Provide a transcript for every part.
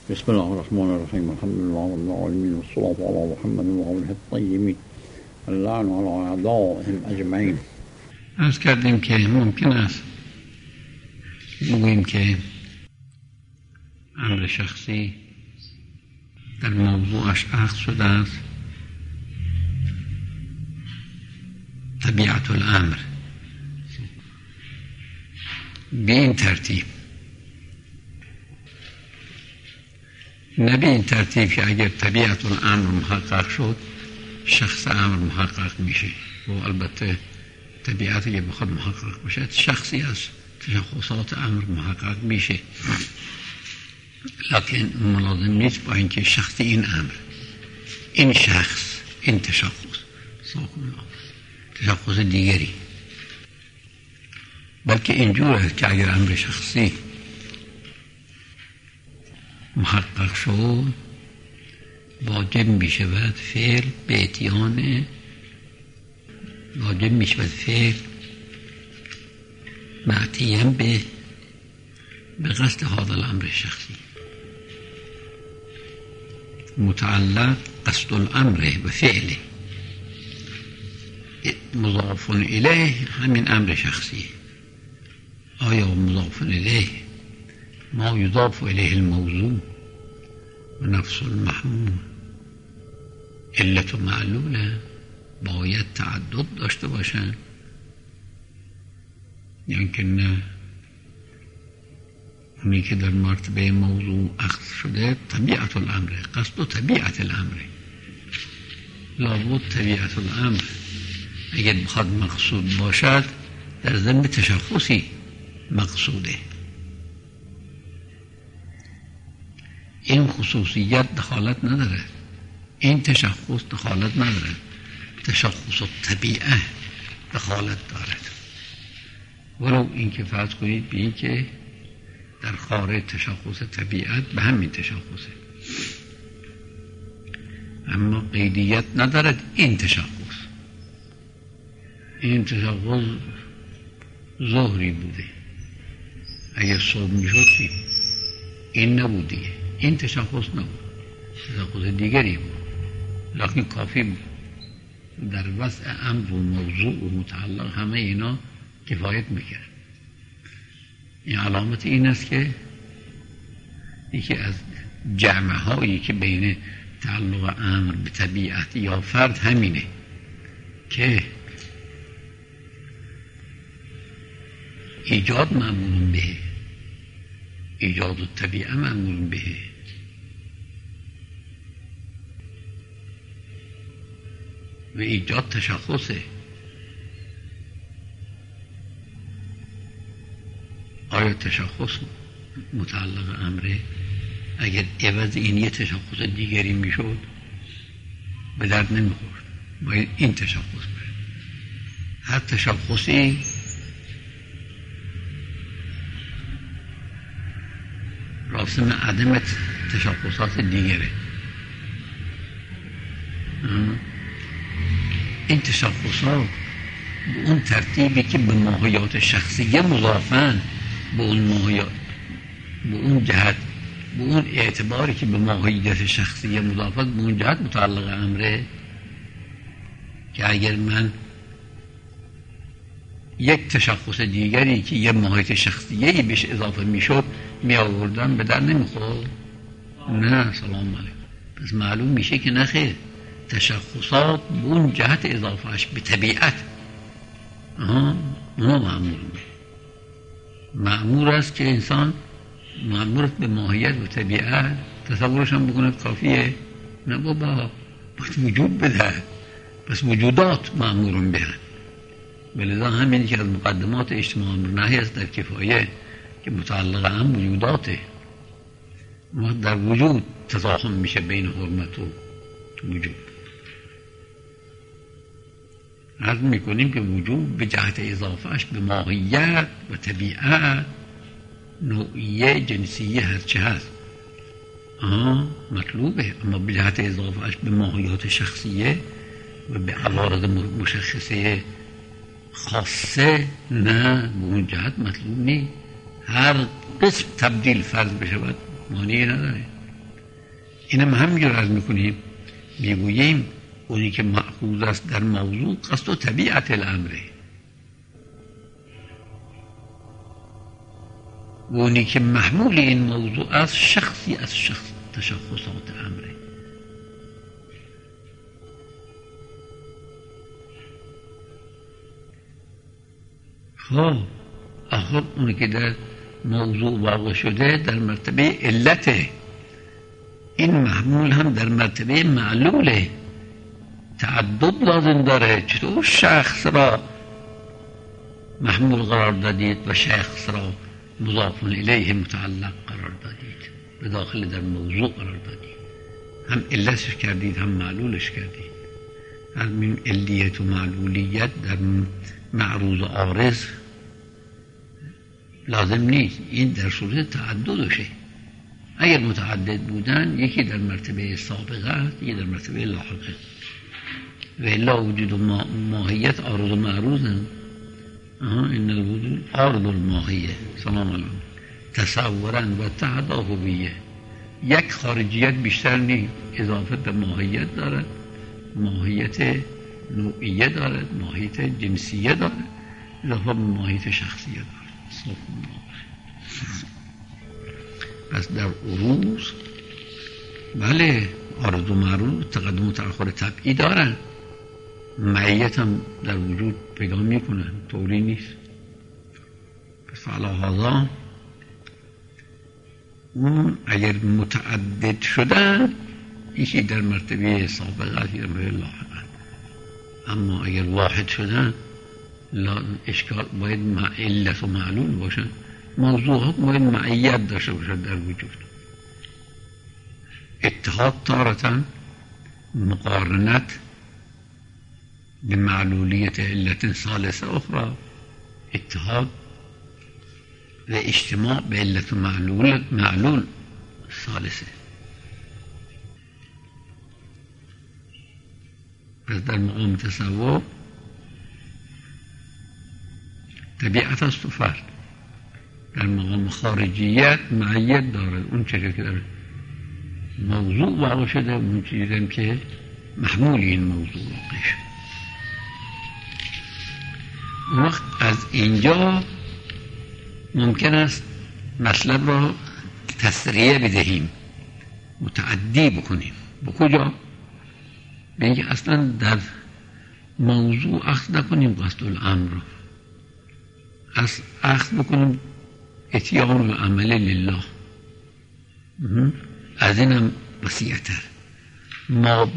بسم الله الرحمن الرحیم. الحمد لله رب العالمین والصلاة علی محمد و آله الطیبین اللعن علی اعدائهم اجمعین. عرض کردیم که ممکن است بگوییم که امر شخصی در موضوعش اخذ شده است طبیعت الامر به این ترتیب، نه به این ترتیب که اگر طبیعت الامر محقق شد شخص امر محقق میشه و البته طبیعتی که بخواد محقق باشد شخصی از تشخصات امر محقق میشه، لکن ملازم نیست با اینکه شخصی این امر، این شخص، این تشخص دیگری، بلکه اینجوره که اگر امر شخصی محقق شد واجب می شود فعل به اتیان، واجب می شود فعل معتیم به قصد هذا الامر شخصی، متعلق قصد الامر و فعله، مضاف الیه همین امر شخصی. آیا مضاف الیه ما یضاف الیه الموضوع و نفس المحمول علت و معلوله باید تعدد داشته باشن، یعنی که نه اونی که در مرتبه موضوع اخذ شده طبیعت الامر، قصد و طبیعت الامر، لابد طبیعت الامر اگر بخواد مقصود باشد در ضمن تشخصی مقصوده. این خصوصیت دخالت نداره، این تشخص دخالت نداره، تشخص الطبیعه دخالت دارد، ولو این که فرض کنید به این که در خارج تشخص طبیعت به همین تشخصه، اما قیدیت ندارد این تشخص. این تشخص ظهری بوده، اگر صبح میشد این نبود دیگه، این تشخص نبود، تشخص دیگری بود، لکن کافی بود در وضع امر و موضوع و متعلق همه اینا کفایت میکرد. این علامت این است که یکی از جمع هایی که بین تعلق امر به طبیعت یا فرد همینه که ایجاد معمول به، ایجاد الطبیعه معمول به، و ایجاد تشخصه. آیا تشخص متعلق امره؟ اگر عوض این یه تشخص دیگری میشد به درد نمیخورد، باید این تشخص بره. هر تشخصی راسم عدم تشخصات دیگره. این تشخصات به اون ترتیبی که به ماهیات شخصیه مضافن، به اون ماهیات، به اون جهت، به اون اعتباری که به ماهیت شخصیه مضافت، به اون جهت متعلق امره، که اگر من یک تشخص دیگری که یه ماهیت شخصیه‌ای بهش اضافه میشد می آوردن به در نمیخورد. نه، سلام علیکم. پس معلوم میشه که نخیر، تشخصات به اون جهت اضافهش به طبیعت اونا معمور است که انسان معمور به ماهیت و طبیعت تصورش هم بکنه کافیه؟ نه بابا، باید وجود بده، پس وجودات معمورون بهن. ولذا همینی که از مقدمات اجتماع امر نهی است در کفایه که متعلق هم وجوداته، ما در وجود تضاهم میشه بین حرمت و وجود. عرض میکنیم که وجود به جهت اضافهش به ماهیت و طبیعت، نوعیه جنسیه هرچه هست مطلوبه، اما به جهت اضافهش به ماهیات شخصیه و به عوارض مشخصه خاصه نه، به اون جهت مطلوب نیست. هر قسم تبدیل فرض بشود مانعی نداره. اینم همینجور عرض میکنیم، میگوییم اونی که مأخوذ است در موضوع قصد و طبیعت الامره، و اونی که محمول این موضوع است شخصی از تشخصات امره. خب آخر اونی که در موضوع واقع شده در مرتبه علته، این محمول هم در مرتبه معلوله، تعدد لازم داره. چطور شخص را محمول قرار دادید و شخص را مضاف الیه متعلق قرار دادید، به داخل در موضوع قرار دادید، هم علتش کردید هم معلولش کردید. هم علیت و معلولیت در معروض و عارض لازم نیست، این در صورت تعددشه. اگر متعدد بودن یکی در مرتبه سابقه است، یکی در مرتبه لاحقه، و الا وجود ماهیت عارض و معروضن. این الوجود عارض الماهیه سلام علیکم تصورا و تحت هویه. یک خارجیت بیشتر نیست، اضافه به ماهیت دارد، ماهیت نوعیه دارد، ماهیت جنسیه دارد، اضافه به ماهیت شخصیه دارد. پس در عروض بله عارض و معروض تقدم و تأخر طبعی دارن، معیت هم در وجود پیدا میکنن، طوری نیست. پس علی هذا اون اگر متعدد شدن یکی در مرتبه سابقه یکی در مرتبه لاحقه، اما اگر واحد شدن اشکال باید علت و معلول باشن، موضوعات باید معیت داشته باشد در وجود. اتحاد تارة مقارنت بمعلولیت علت ثالثه اخرى، اتحاد و اجتماع به علت و معلول ثالثه. پس در مقام تصور طبیعت است و فرد، در مقام خارجیت معیت دارد، اون چیزی که در موضوع واقع شده اون چیزی که محمول این موضوع واقع شده. وقت از اینجا ممکن است مطلب را تسریع بدهیم، متعدی بکنیم. به کجا؟ به اینکه اصلا در موضوع اخذ نکنیم قصد الامر را، اخذ بکنیم اتیان العمل لله. از اینم وسیع‌تر ما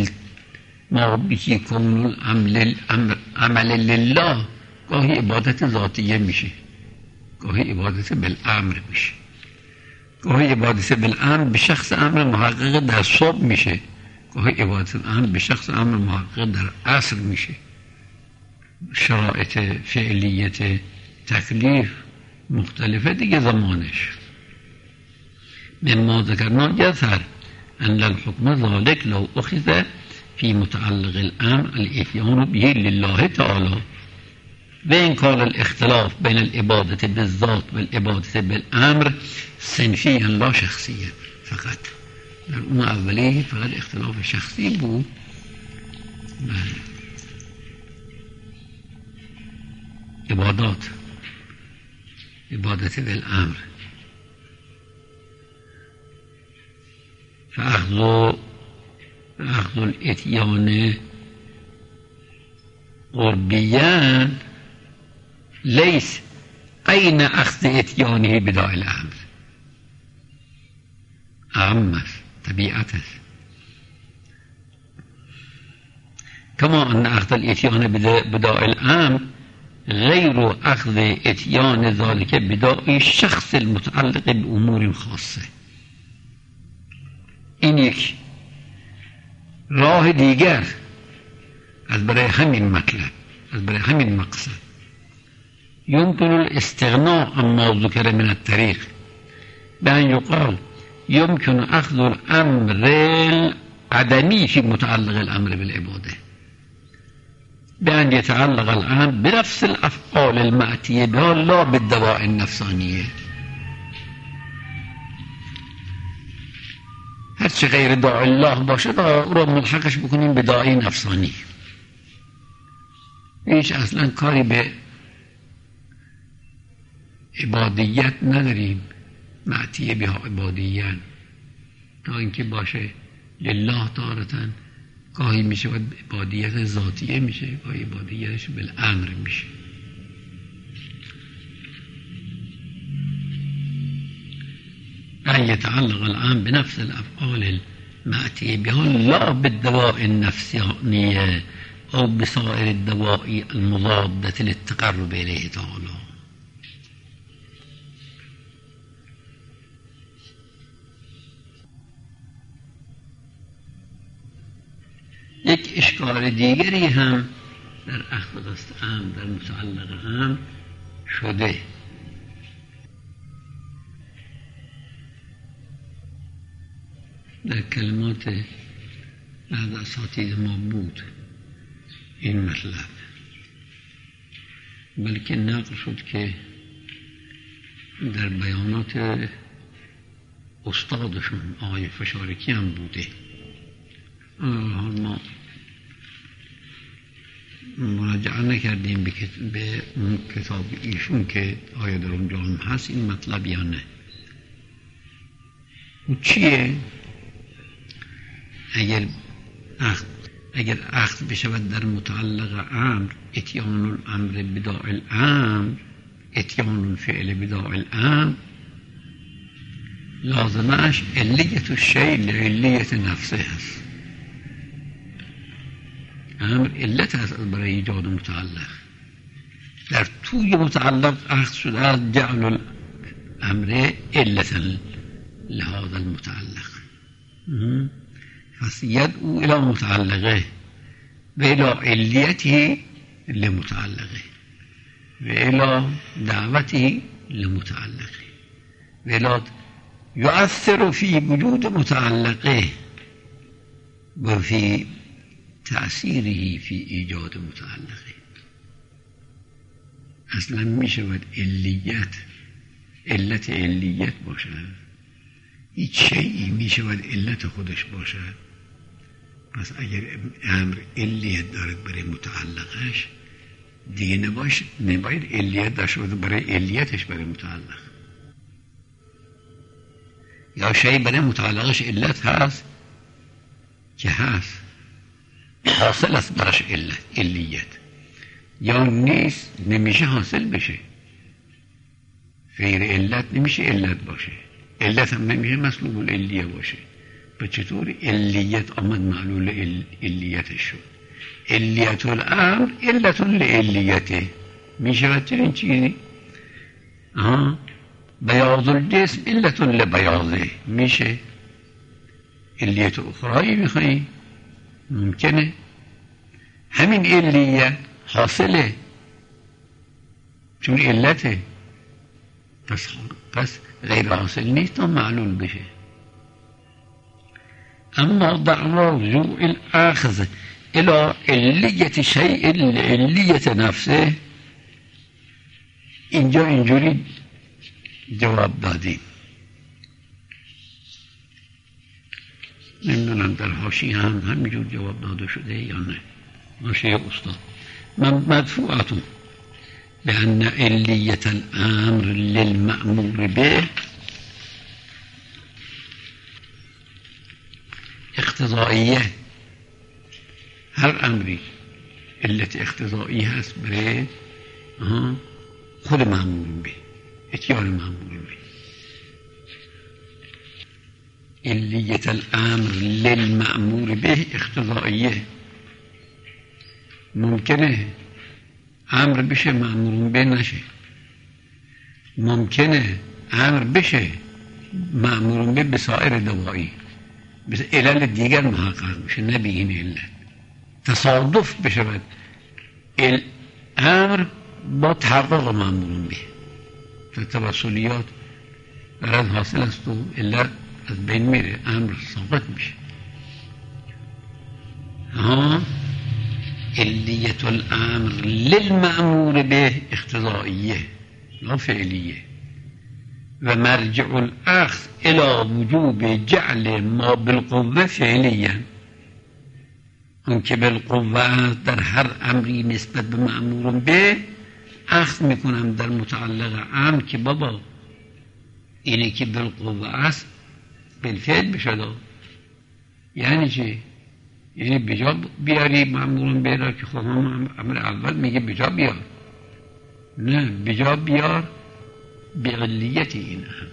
به کن العمل لله گاهی عبادت ذاتیه میشه، گاهی عبادت بالامر میشه، گاهی عبادت بالامر به شخص امر محقق در صبح میشه، گاهی عبادت امر به شخص امر محقق در عصر میشه. شرایط فعلیت تکلیف مختلفه دیگه زمانش. مما ذکرنا جزر ان الحكم ذلك لو اخذ في متعلق الامر الاتيان به لله تعالى وإن كان الاختلاف بين العبادة بالذات والعبادة بالامر صنفيا لا شخصيا. فقط در اون اولی فقط اختلاف شخصی بود. عبادت بالامر فأخذ الاتيان قربيا ليس أين أخذ اتيانه بداء الأمر أعم طبيعته، كما أن أخذ الاتيان بداء الأمر غير أخذ اتيان ذلك بداء الشخص المتعلق بأمور خاصة. این یک راه دیگر از برای همین مطلب، از برای همین مقصد. يمكن الاستغناء عما ذكر من الطريق بأن يقال يمكن أخذ الأمر العدمي في متعلق الأمر بالعبادة بأن يتعلق الأمر بنفس الأفعال المأتية بها لا بالدواء النفسانية. هر چه غیر داعی الله باشه او را ملحقش بکنیم به داعی نفسانی. هیچ اصلا کاری به عبادیت نداریم، معطیه بها عبادیان، تا اینکه باشه لله تارتن، گاهی میشه و عبادیت ذاتیه میشه، گاهی عبادیتش بالامر میشه. ان يتعلق الآن بنفس الأفعال المأتية بها لا بالدواء النفسانية أو بسائر الدواء المضادة للتقرب إليه تعالى. یک اشکال دیگری هم در اخذ قصد عام در متعلق عام شده. در کلمات بعض اساتید ما بود این مطلب، بلکه نقل شد که در بیانات استادشون آقای فشارکی هم بوده. ما مراجعه نکردیم به اون کتاب ایشون که آیا در اونجا هم هست این مطلب یا نه. او چیه؟ اگر اخذ بشود در متعلق امر، اتیان الامر بداع الامر، اتیان الفعل بداع الامر، لازمش علیت الشیء لعلیت نفسه هست. امر علت هست برای ایجاد متعلق. در توی متعلق اخذ شده از جعل الامر علتا لهذا المتعلق. پس يدعو إلى متعلقه وإلى عليته لمتعلقه وإلى دعوته لمتعلقه وإلى يؤثر في وجود متعلقه وفي تأثيره في إيجاد متعلقه. اصلا می شود علت علیت باشد، هیچ شیئی می شود علت خودش باشد. پس اگر امر علیت دارد برای متعلقش، دیگه نباید علیت داشته باشه برای علیتش برای متعلق. یا شیء برای متعلقش علت هست که هست، حاصل است براش علیت، یا نیست نمیشه حاصل بشه. غیر علت نمیشه علت باشه، علت هم نمیشه مسلوب العلیه باشه. و چطور علیت آمد معلول علیتش شد؟ علیت الامر علت لعلیته میشود چنین چیزی؟ بیاض الجسم علت لبیاضه میشه. علیت اخرایی میخوایی ممکنه همین علیت حاصله چون علته، پس غیر حاصل نیست تا معلول بشه. اما دعوا رجوع الاخذ الى علیت شیء لعلیت نفسه، اینجا اینجوری جواب دادیم. نمیدونم در حاشیه هم همینجور جواب داده شده یا نه. حاشیه استاد مدفوعتون بأن علیت الامر للمأمور به اقتضائیه. هر امری علت اقتضایی هست برای خود مأمور به، اتیان مأمور به. علیت الامر للمأمور به اقتضائیه. ممکنه امر بشه مأمور به نشه، ممکنه امر بشه مأمور به بسائر دوایی، مثل علل دیگر محقق میشه نه به این علت. تصادف بشود امر با تحقق مأمور به، توسلیات غرض حاصل است و علت از بین میره، امر ساقط میشه. علیت الامر للمأمور به اقتضائیه لا فعلیه. و مرجع الاخذ الى وجوب جعل ما بالقوه فعلیا، اون که بالقوه در هر امری نسبت به مأمور به اخذ میکنم در متعلق امر که بابا اینه که بالقوه است بالفعل بشد. یعنی چی؟ یعنی بجا بیاری مأمور به را که خب هم امر اول میگه بجا بیار، نه بجا بیار به علیت این امر.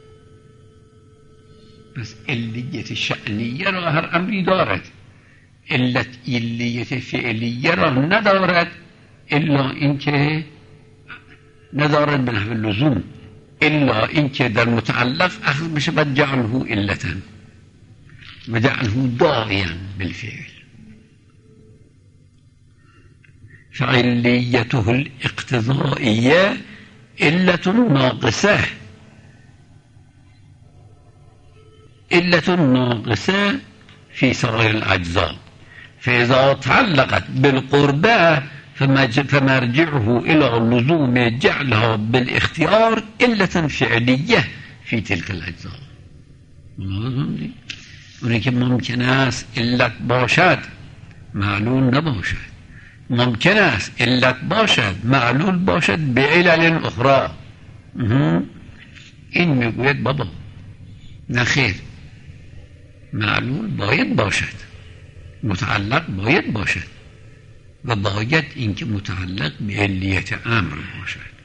پس علیت شأنیه را هر امری دارد، علیت فعلیه را ندارد، الا اینکه ندارد به نحو لزوم، الا اینکه در متعلق اخذ بشه و جعله علتا و جعله داعیا بالفعل. فعلیته الاقتضائیه علة ناقصة، علة ناقصة في سائر الأجزاء، فإذا تعلقت بالقربة فمرجعه إلى لزوم جعلها بالاختيار علة فعلية في تلك الأجزاء. اونی که ممکن است علت باشد معلول نباشد، ممکن است علت باشد معلول باشد به علل اخرى. این میگوید بابا نخیر، معلول باید باشد، متعلق باید باشد و باید اینکه متعلق به علیت امر باشد.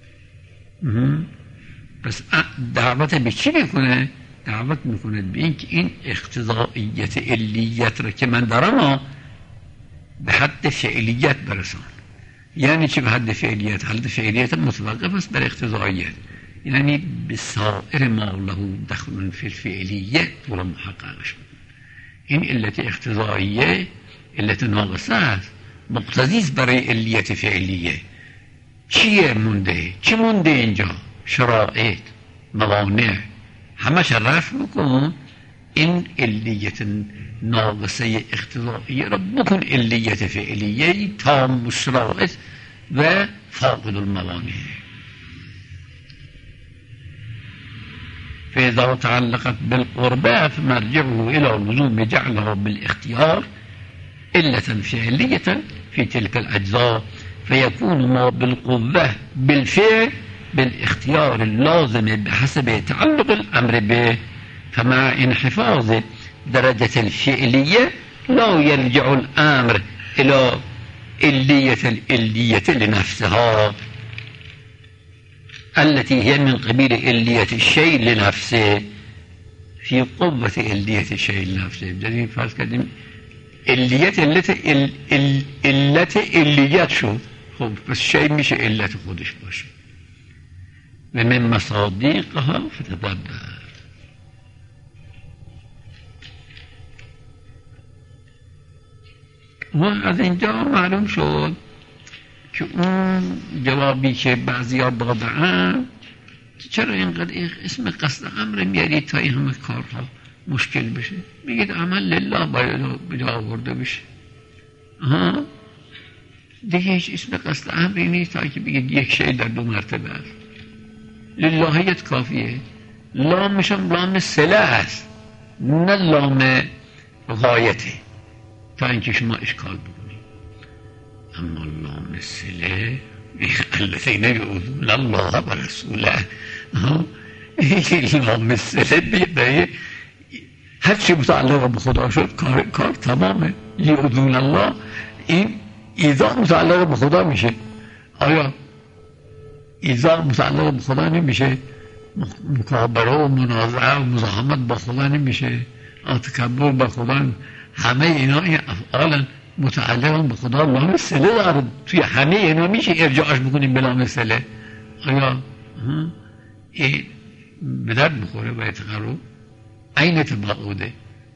پس دعوت به چی میکنه؟ دعوت میکنه به اینکه این اقتضائیت علیت را که من دارم به حد فعلیت برسان. یعنی چی به حد فعلیت؟ حد فعلیت متوقف است بر اقتضائیت، یعنی به سائر ما له دخل فی الفعلیه تو را محقق شد. این علت اقتضائیه علت ناقصه است، مقتضی است برای علیت فعلیه. چیه مونده؟ چی مونده اینجا؟ شرایط، موانع، همش رفع بکن، این علیت ناقصه اقتضائیه را بکن علیت فعلیه تام الشرائط و فاقد الموانع. فإذا تعلقت بالقربة فمرجعه إلى لزوم جعلها بالاختيار علة فعلية في تلك الأجزاء، فيكون ما بالقوة بالفعل بالاختيار اللازم بحسب تعلق الأمر به، فمع انحفاظ درجة الفعلية لا يرجع الأمر إلى العلية لنفسها التي هي من قبيل علية الشيء لنفسه في قوة علية الشيء لنفسه. بجانب فرض کردیم علیت علت علیت شد، خب پس شی میشه علت خودش باشه. و من مصادیقها فتدبر. و از اینجا معلوم شد که اون جوابی که بعضی ها دادن چرا اینقدر اسم قصد امر میارید تا این همه کارها مشکل بشه؟ میگید عمل لله باید بجا آورده بشه. دیگه هیچ اسم قصد امری نیست تا که بگید یک شی در دو مرتبه است. للهیت کافیه. لامش هم لام صله است نه لام غایته تا اینکه شما اشکال بکنید. اما لام صله الذين يؤذون الله ورسوله، لام صله بیده هر چی متعلق به خدا شد کار تمامه. یؤذون الله این ایذا متعلق به خدا میشه. آیا ایذا متعلق به خدا نمیشه؟ مکابره و منازعه و مزاحمت با خدا نمیشه؟ تکبر با خدا، همه اینا این افعالا متعلق به خدا لام صله داره. توی همه اینا میشه ارجاعش بکنیم به لام صله. آیا این به درد بخوره و اتقارو این تبعوده؟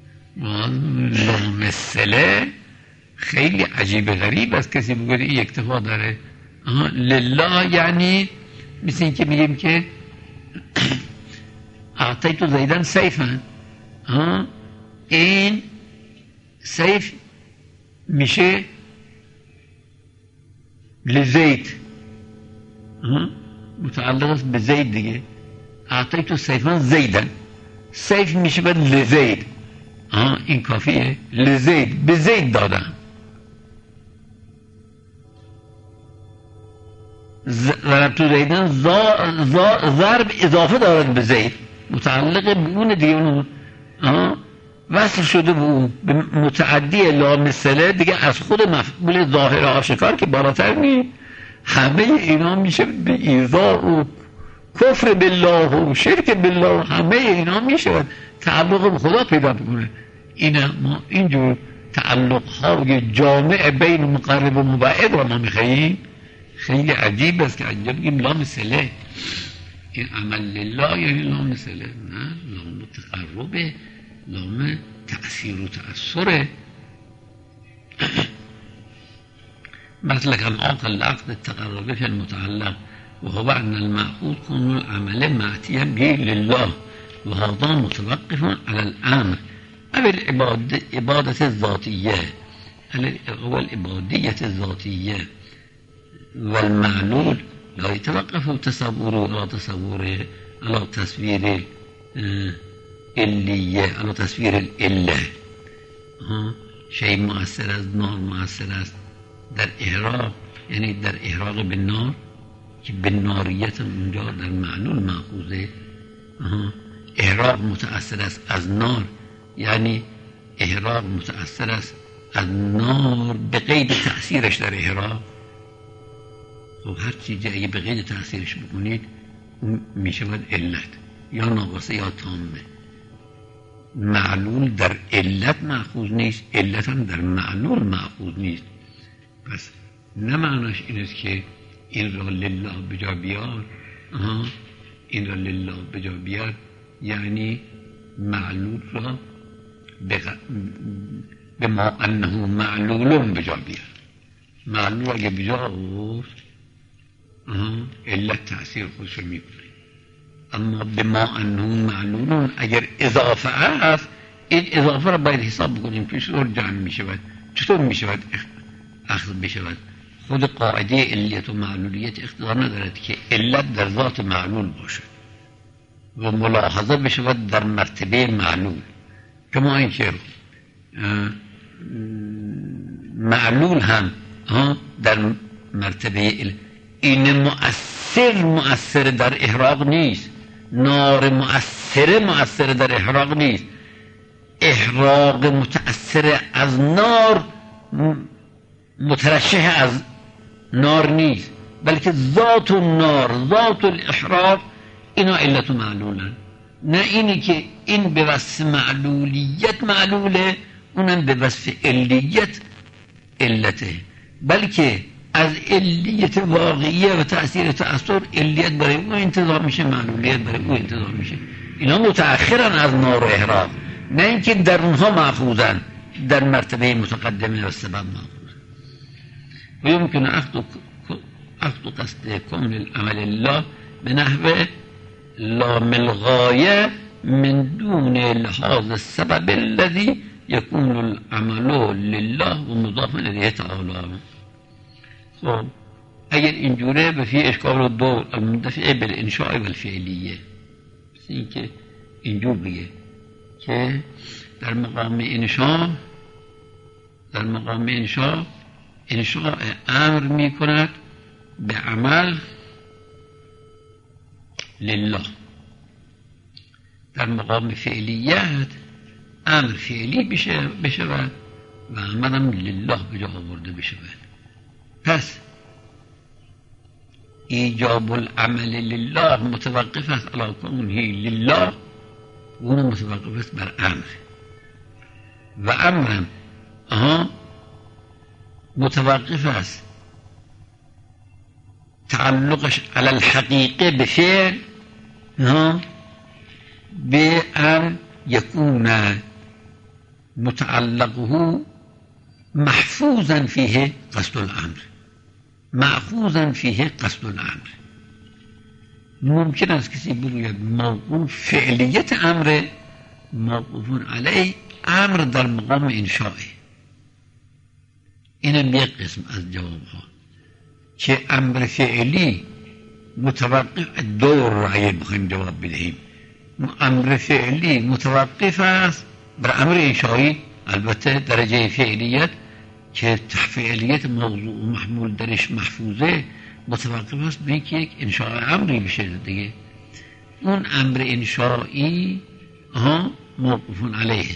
لام صله خیلی عجیب غریب است کسی بگوید این اکتفا داره. لله یعنی مثل این که میگیم که اعطیت زیدن سیفا، این سیف میشه لزید، متعلق است به زید دیگه. اعطیت سیفا زیدن، سیف میشه باید لزید، این کافیه، لزید، به زید دادم. ضرب تو زیدن، ضرب اضافه دارد به زید، متعلق به اون دیگه، وصل شده به اون، به متعدی لامثله دیگه، از خود مفعول ظاهر آشکار که بالاتر نیست. همه اینا میشه به ایذا و کفر بالله و شرک بالله، همه اینا میشه تعلق به خدا پیدا بکنه. ما اینجور تعلق های جامع بین مقرب و مبعد رو ما میخواییم. خیلی عجیب است که اینجا بگیم لامثله، این عمل لله یعنی لامثله، نه، لام تقربه، لام تأثیر و تأثره. مثل العقل التقرب في المتعلق وهو أن المأخوذ كون العمل معتيا به لله، وهذا متوقف على الأمر أو العبادة الذاتية، هو العبادية الذاتية، والمعلول لا يتوقف تصوره على تصوره على تصوير الإلية، على تصوير الإله. شيء مؤثر از نار مؤثر است در احراق، یعنی در احراق به نار که به ناریت اونجا در معلول مأخوذه. احراق متأثر است از نار، یعنی احراق متأثر است از نار به قید تأثیرش در احراق. خب هر چیزی اگه به قید تأثیرش بکنید اون میشه باید علت، یا ناقصه یا تامه. معلول در علت مأخوذ نیست، علت هم در معلول مأخوذ نیست. پس نه معناش این است که این را لله بجا بیار، این را لله بجا بیار یعنی معلول را به ما انه معلولون بجا بیار. معلول اگه بجا آورد علت تأثیر خودش رو میکنه، اما به ما انه معلولون اگر اضافه است، این اضافه را باید حساب بکنیم که چطور جمع میشود، چطور میشود اخذ بشود. خود قاعده علیت و معلولیت اقتضا ندارد که علت در ذات معلول باشد و ملاحظه بشود در مرتبه معلول، کما اینکه معلول هم در مرتبه این مؤثر در احراق نیست، نار مؤثر در احراق نیست، احراق متأثر از نار مترشح از نار نیست، بلکه ذات النار، ذات الاحراق، اینا علت و معلولن. نه اینی که این به وصف معلولیت معلوله، اونم به وصف علیت علته، بلکه از علیت واقعیه و تأثیر تأثیر علیت برای او انتظار میشه، معلولیت برای او انتظار میشه. اینا متأخرن از نار و احراق، نه اینکه در اونها محفوظن، در مرتبه متقدمه و سبب محفوظ. و یمکن اخذ قصد کون العمل الله به نحو لام الغایه من دون لحاظ السبب الذي يكون العمل لله و مضاف الیه تعالی. خب اگر اینجوره به فی اشکال و دور المندفع بالانشاء والفعلیه، این که اینجور بگه که در مقام انشاء انشاء امر می کند به عمل لله، در مقام فعلیت امر فعلی بشود و عملم لله به جا آورده بشود. پس ایجاب العمل لله متوقف است علی کونه لله، اون متوقف است بر امر، و امرم متوقف است تعلقش علی الحقیقه به فعل به ان یکون متعلقه محفوظا فیه قصد الامر، مأخوذا فیه قصد الامر. ممکن است کسی بگوید موقوف فعلیت امر موقوف علیه، امر در مقام انشاء. اینم یک قسم از جواب ها که امر فعلی متوقف دور رو اگه بخوایم جواب بدهیم، امر فعلی متوقف است بر امر انشایی، البته درجه فعلیت که فعلیت موضوع و محمول درش محفوظه متوقف است به اینکه یک انشاء امری بشه دیگه. اون امر انشایی موقوف علیه.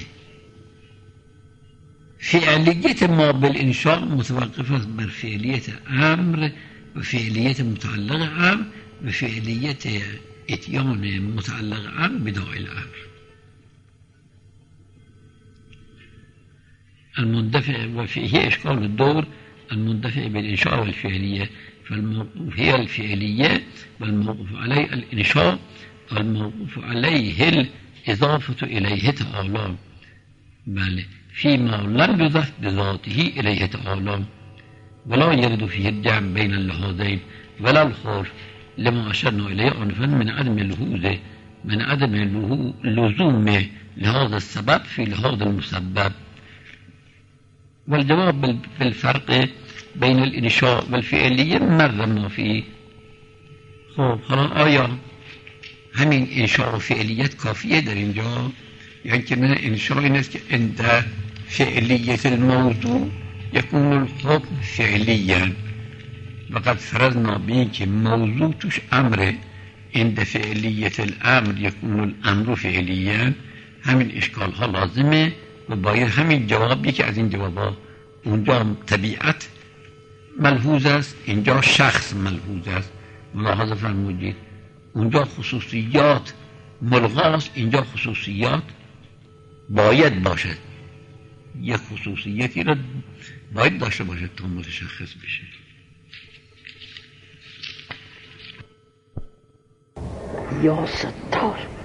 فعلیت ما بالانشاء متوقف است بر فعلیت امر و فعلیت متعلق امر و فعلیت اتیان متعلق امر بداعی الامر. المندفع وفيه إشكال الدور المندفع بالإنشاء والفعلية، فالموقوف هي الفعلية والموقوف عليه الإنشاء والموقوف عليه الإضافة إليه تعالى، بل فيما لم يضف بذاته إليه تعالى، ولا يرد فيه الجمع بين اللحاظين ولا الخوف لما أشرنا إليه آنفا من عدم لزوم لهذا السبب في لهذا المسبب. والجواب بالفرق بين الانشاء والفعلیه مر ما فيه. خب حالا آیا همین انشاء و فعلیت کافیه در اینجا؟ یعنی که من انشاء این است که عند فعلیت الموضوع یکون الحکم فعلیا و قد فرضنا بین که موضوع توش امر، عند فعلیت الامر یکون الامر فعلیا. همین اشکال ها لازمه و باید همین جوابی که از این جوابا اونجا طبیعت ملحوظ است، اینجا شخص ملحوظ است. ملاحظه فرمودید اونجا خصوصیات ملغاست، اینجا خصوصیات باید باشد. یک خصوصیتی را باید داشته باشد تا متشخص بشه. یا ستار